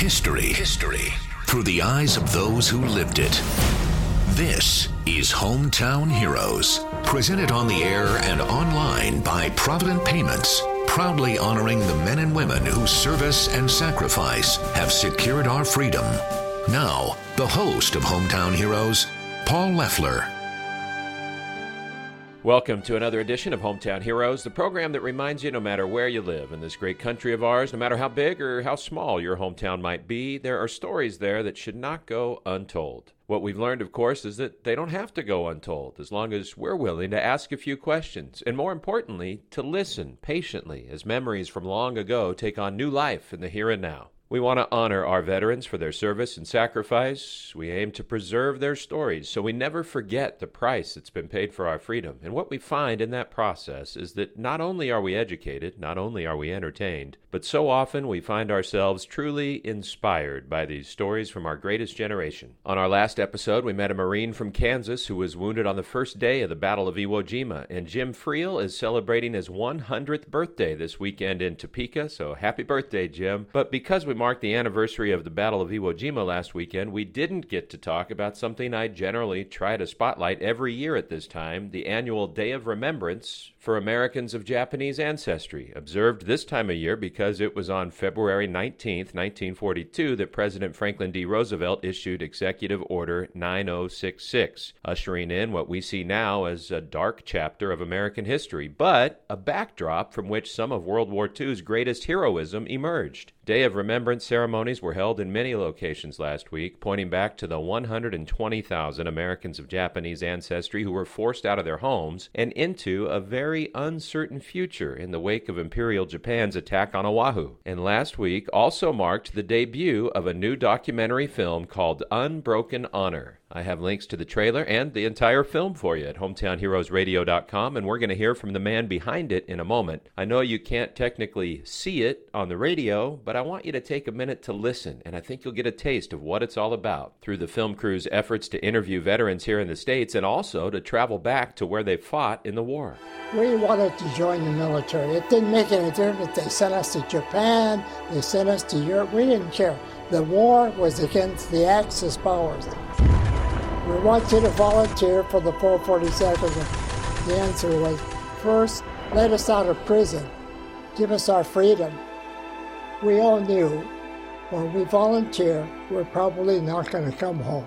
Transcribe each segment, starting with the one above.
History through the eyes of those who lived it. This is Hometown Heroes, presented on the air and online by Provident Payments, proudly honoring the men and women whose service and sacrifice have secured our freedom. Now, the host of Hometown Heroes, Paul Leffler. Welcome to another edition of Hometown Heroes, the program that reminds you no matter where you live in this great country of ours, no matter how big or how small your hometown might be, there are stories there that should not go untold. What we've learned, of course, is that they don't have to go untold as long as we're willing to ask a few questions, and more importantly, to listen patiently as memories from long ago take on new life in the here and now. We want to honor our veterans for their service and sacrifice. We aim to preserve their stories so we never forget the price that's been paid for our freedom. And what we find in that process is that not only are we educated, not only are we entertained, but so often we find ourselves truly inspired by these stories from our greatest generation. On our last episode, we met a Marine from Kansas who was wounded on the first day of the Battle of Iwo Jima, and Jim Friel is celebrating his 100th birthday this weekend in Topeka, so happy birthday, Jim. But because we marked the anniversary of the Battle of Iwo Jima last weekend, we didn't get to talk about something I generally try to spotlight every year at this time, the annual Day of Remembrance for Americans of Japanese ancestry, observed this time of year because it was on February 19th, 1942, that President Franklin D. Roosevelt issued Executive Order 9066, ushering in what we see now as a dark chapter of American history, but a backdrop from which some of World War II's greatest heroism emerged. Day of Remembrance ceremonies were held in many locations last week, pointing back to the 120,000 Americans of Japanese ancestry who were forced out of their homes and into a very uncertain future in the wake of Imperial Japan's attack on Oahu. And last week also marked the debut of a new documentary film called Unbroken Honor. I have links to the trailer and the entire film for you at hometownheroesradio.com, and we're going to hear from the man behind it in a moment. I know you can't technically see it on the radio, but I want you to take a minute to listen, and I think you'll get a taste of what it's all about through the film crew's efforts to interview veterans here in the States and also to travel back to where they fought in the war. We wanted to join the military. It didn't make any difference. They sent us to Japan, they sent us to Europe. We didn't care. The war was against the Axis powers. We want you to volunteer for the 442nd. The answer was, first, let us out of prison. Give us our freedom. We all knew when we volunteer, we're probably not going to come home.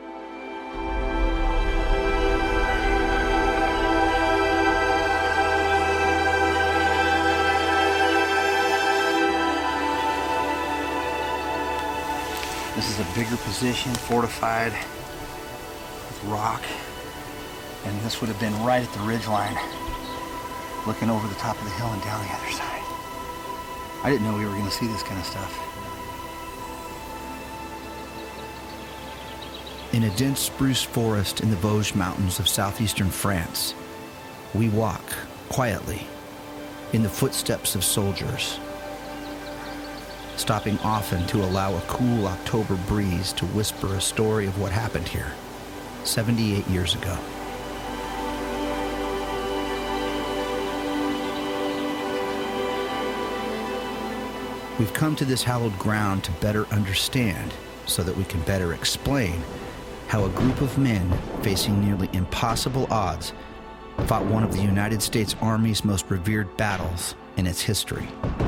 This is a bigger position, fortified rock, and this would have been right at the ridge line, looking over the top of the hill and down the other side. I didn't know we were going to see this kind of stuff. In a dense spruce forest in the Vosges Mountains of southeastern France, we walk quietly in the footsteps of soldiers, stopping often to allow a cool October breeze to whisper a story of what happened here 78 years ago. We've come to this hallowed ground to better understand, so that we can better explain, how a group of men facing nearly impossible odds fought one of the United States Army's most revered battles in its history.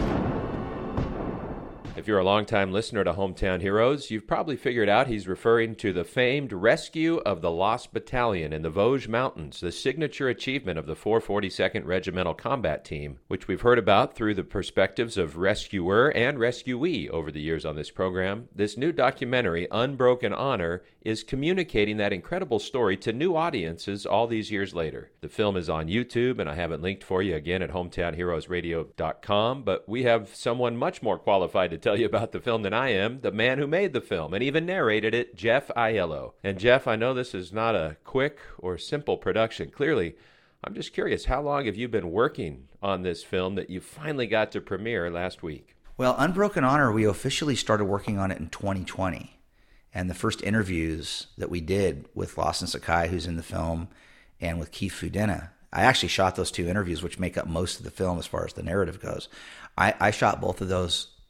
If you're a longtime listener to Hometown Heroes, you've probably figured out he's referring to the famed rescue of the Lost Battalion in the Vosges Mountains, the signature achievement of the 442nd Regimental Combat Team, which we've heard about through the perspectives of rescuer and rescuee over the years on this program. This new documentary, Unbroken Honor, is communicating that incredible story to new audiences all these years later. The film is on YouTube, and I have it linked for you again at hometownheroesradio.com, but we have someone much more qualified to tell you about the film than I am, the man who made the film and even narrated it, Jeff Aiello. And Jeff, I know this is not a quick or simple production. Clearly, I'm just curious, how long have you been working on this film that you finally got to premiere last week? Well, Unbroken Honor, we officially started working on it in 2020. And the first interviews that we did with Lawson Sakai, who's in the film, and with Keith Fudena, I actually shot those two interviews, which make up most of the film as far as the narrative goes. I shot both of those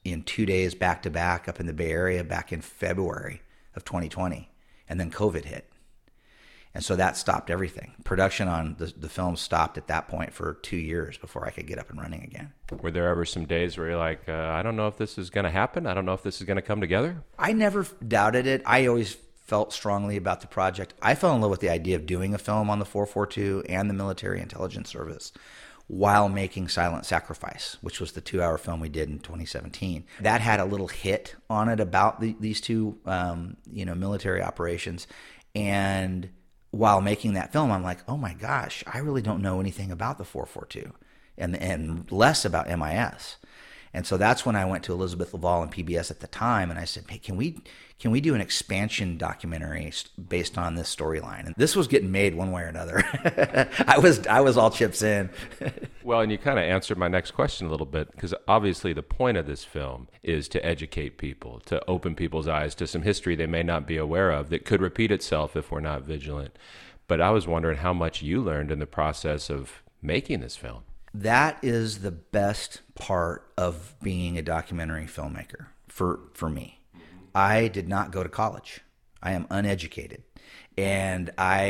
in 2 days back to back up in the Bay Area back in February of 2020. And then COVID hit. And so that stopped everything. Production on the film stopped at that point for 2 years before I could get up and running again. Were there ever some days where you're like, I don't know if this is going to happen. I don't know if this is going to come together? I never doubted it. I always felt strongly about the project. I fell in love with the idea of doing a film on the 442 and the Military Intelligence Service while making Silent Sacrifice, which was the 2-hour film we did in 2017. That had a little hit on it about these two military operations. And while making that film, I'm like, oh my gosh, I really don't know anything about the 442 and less about MIS. And so that's when I went to Elizabeth Laval and PBS at the time, and I said, hey, can we do an expansion documentary based on this storyline? And this was getting made one way or another. I was all chips in. Well, and you kind of answered my next question a little bit, because obviously the point of this film is to educate people, to open people's eyes to some history they may not be aware of that could repeat itself if we're not vigilant. But I was wondering how much you learned in the process of making this film. That is the best part of being a documentary filmmaker for me. I did not go to college. I am uneducated. And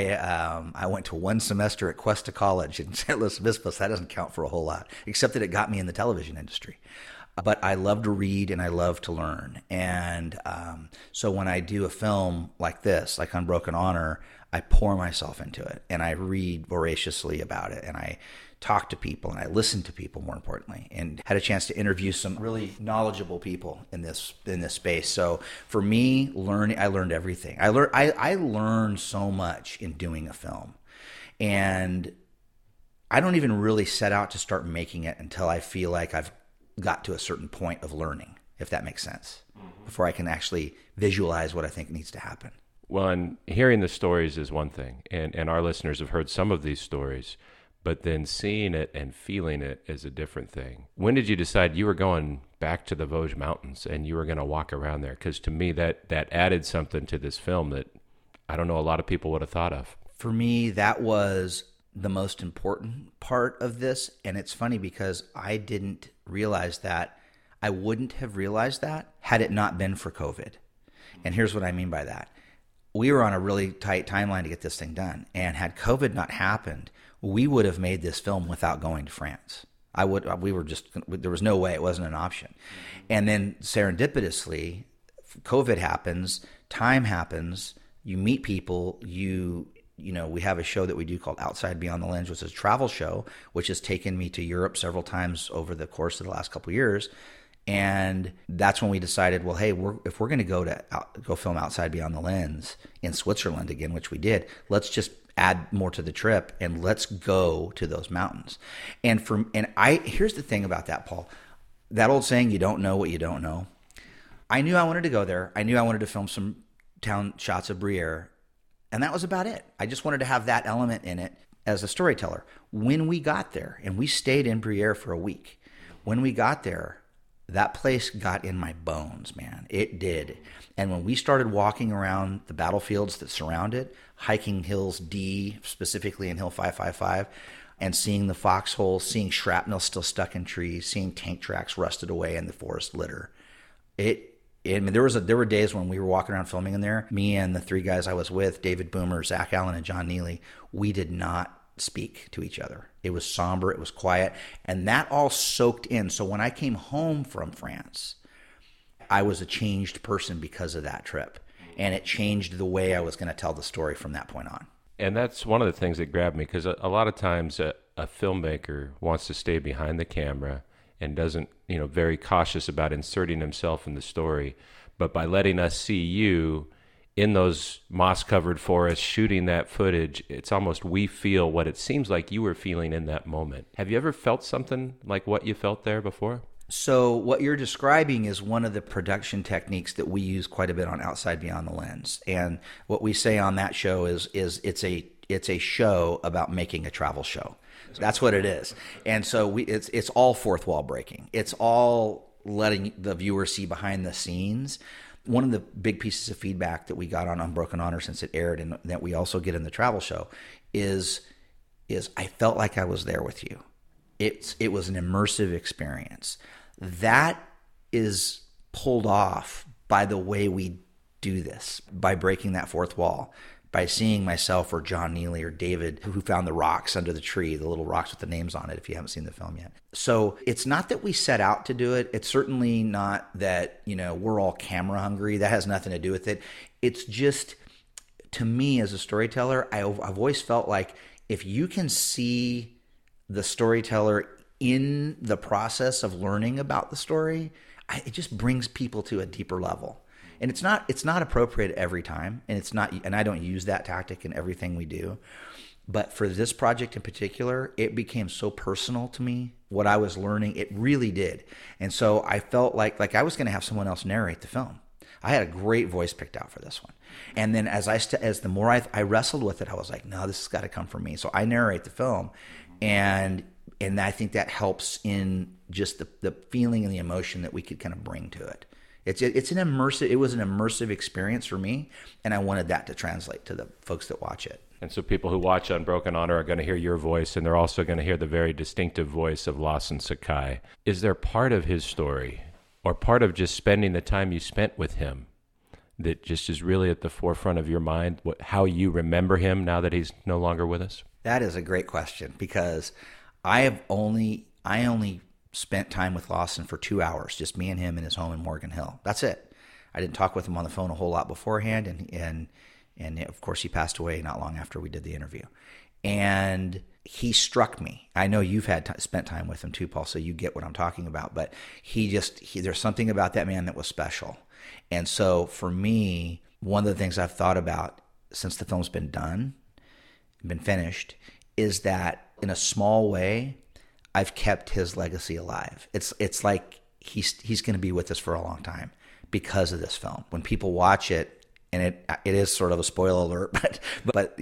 I went to one semester at Cuesta College in San Luis Obispo. That doesn't count for a whole lot, except that it got me in the television industry. But I love to read and I love to learn. And so when I do a film like this, like Unbroken Honor, I pour myself into it and I read voraciously about it and I talk to people and I listen to people, more importantly, and had a chance to interview some really knowledgeable people in this space. So for me, I learned everything. I learned so much in doing a film, and I don't even really set out to start making it until I feel like I've got to a certain point of learning, if that makes sense, before I can actually visualize what I think needs to happen. Well, and hearing the stories is one thing, and our listeners have heard some of these stories, but then seeing it and feeling it is a different thing. When did you decide you were going back to the Vosges Mountains and you were going to walk around there? Because to me, that added something to this film that I don't know a lot of people would have thought of. For me, that was the most important part of this. And it's funny because I didn't realize that. I wouldn't have realized that had it not been for COVID. And here's what I mean by that. We were on a really tight timeline to get this thing done. And had COVID not happened, we would have made this film without going to France. There was no way, it wasn't an option. And then serendipitously, COVID happens, time happens, you meet people, we have a show that we do called Outside Beyond the Lens, which is a travel show, which has taken me to Europe several times over the course of the last couple of years. And that's when we decided, well, hey, if we're going to go film Outside Beyond the Lens in Switzerland again, which we did, let's just add more to the trip and let's go to those mountains. Here's the thing about that, Paul. That old saying, you don't know what you don't know. I knew I wanted to go there. I knew I wanted to film some town shots of Briere, and that was about it. I just wanted to have that element in it as a storyteller. When we got there, and we stayed in Briere for a week, when we got there, that place got in my bones, man. It did. And when we started walking around the battlefields that surround it, hiking Hills D, specifically in Hill 555, and seeing the foxholes, seeing shrapnel still stuck in trees, seeing tank tracks rusted away in the forest litter, there were days when we were walking around filming in there, me and the three guys I was with, David Boomer, Zach Allen, and John Neely, we did not speak to each other. It was somber, it was quiet, and that all soaked in. So when I came home from France, I was a changed person because of that trip, and it changed the way I was going to tell the story from that point on. And that's one of the things that grabbed me, because a lot of times a filmmaker wants to stay behind the camera and doesn't, very cautious about inserting himself in the story. But by letting us see you in those moss-covered forests shooting that footage, it's almost we feel what it seems like you were feeling in that moment. Have you ever felt something like what you felt there before? So what you're describing is one of the production techniques that we use quite a bit on Outside Beyond the Lens. And what we say on that show is it's a show about making a travel show. That's what it is. And so it's all fourth wall breaking. It's all letting the viewer see behind the scenes. One of the big pieces of feedback that we got on Unbroken Honor since it aired, and that we also get in the travel show, is I felt like I was there with you. It was an immersive experience. That is pulled off by the way we do this, by breaking that fourth wall, by seeing myself or John Neely or David, who found the rocks under the tree, the little rocks with the names on it, if you haven't seen the film yet. So it's not that we set out to do it. It's certainly not that, we're all camera hungry. That has nothing to do with it. It's just, to me as a storyteller, I've always felt like if you can see the storyteller in the process of learning about the story, it just brings people to a deeper level. And it's not appropriate every time, and I don't use that tactic in everything we do. But for this project in particular, it became so personal to me. What I was learning, it really did. And so I felt like I was going to have someone else narrate the film. I had a great voice picked out for this one. And then as the more I wrestled with it, I was like, no, this has got to come from me. So I narrate the film, and I think that helps in just the feeling and the emotion that we could kind of bring to it. It was an immersive experience for me, and I wanted that to translate to the folks that watch it. And so people who watch Unbroken Honor are going to hear your voice, and they're also going to hear the very distinctive voice of Lawson Sakai. Is there part of his story, or part of just spending the time you spent with him, that just is really at the forefront of your mind, how you remember him now that he's no longer with us? That is a great question, because I only spent time with Lawson for 2 hours, just me and him in his home in Morgan Hill. That's it. I didn't talk with him on the phone a whole lot beforehand, and of course he passed away not long after we did the interview. And he struck me. I know you've spent time with him too, Paul, so you get what I'm talking about. But there's something about that man that was special. And so for me, one of the things I've thought about since the film's been finished, is that in a small way, I've kept his legacy alive. It's like he's going to be with us for a long time because of this film. When people watch it, and it is sort of a spoiler alert, but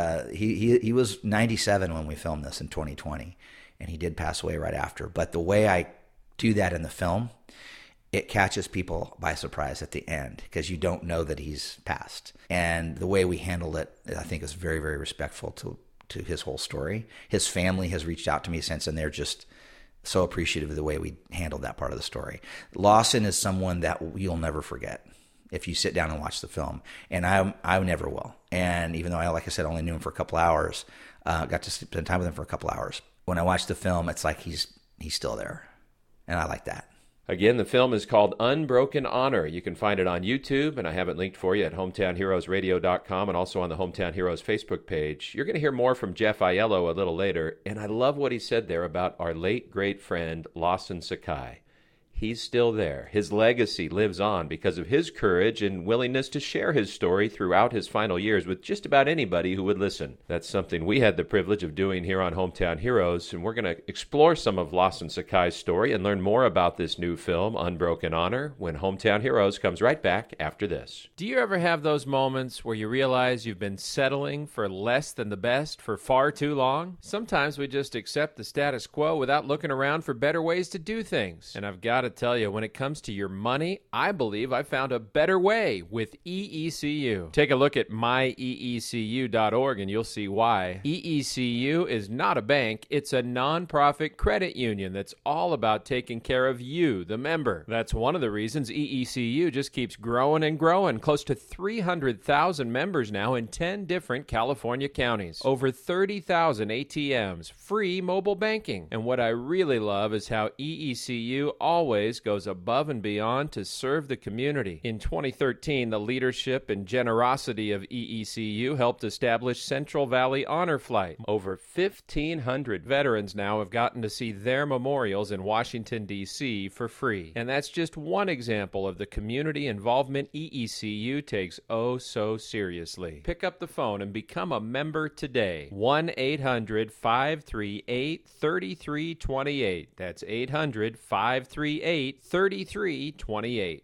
he was 97 when we filmed this in 2020, and he did pass away right after. But the way I do that in the film, it catches people by surprise at the end, because you don't know that he's passed. And the way we handled it, I think, is very, very respectful to his whole story. His family has reached out to me since, and they're just so appreciative of the way we handled that part of the story. Lawson is someone that you'll never forget if you sit down and watch the film, and I never will. And even though like I said, only knew him for a couple hours, got to spend time with him for a couple hours. When I watch the film, it's like he's still there, and I like that. Again, the film is called Unbroken Honor. You can find it on YouTube, and I have it linked for you at hometownheroesradio.com and also on the Hometown Heroes Facebook page. You're going to hear more from Jeff Aiello a little later, and I love what he said there about our late great friend Lawson Sakai. He's still there. His legacy lives on because of his courage and willingness to share his story throughout his final years with just about anybody who would listen. That's something we had the privilege of doing here on Hometown Heroes, and we're going to explore some of Lawson Sakai's story and learn more about this new film, Unbroken Honor, when Hometown Heroes comes right back after this. Do you ever have those moments where you realize you've been settling for less than the best for far too long? Sometimes we just accept the status quo without looking around for better ways to do things. And I've got to tell you, when it comes to your money, I believe I found a better way with EECU. Take a look at myeecu.org and you'll see why. EECU is not a bank, it's a nonprofit credit union that's all about taking care of you, the member. That's one of the reasons EECU just keeps growing and growing. Close to 300,000 members now in 10 different California counties. Over 30,000 ATMs, free mobile banking. And what I really love is how EECU always goes above and beyond to serve the community. In 2013, the leadership and generosity of EECU helped establish Central Valley Honor Flight. Over 1,500 veterans now have gotten to see their memorials in Washington, D.C. for free. And that's just one example of the community involvement EECU takes oh so seriously. Pick up the phone and become a member today. 1-800-538-3328. That's 800-538-3328.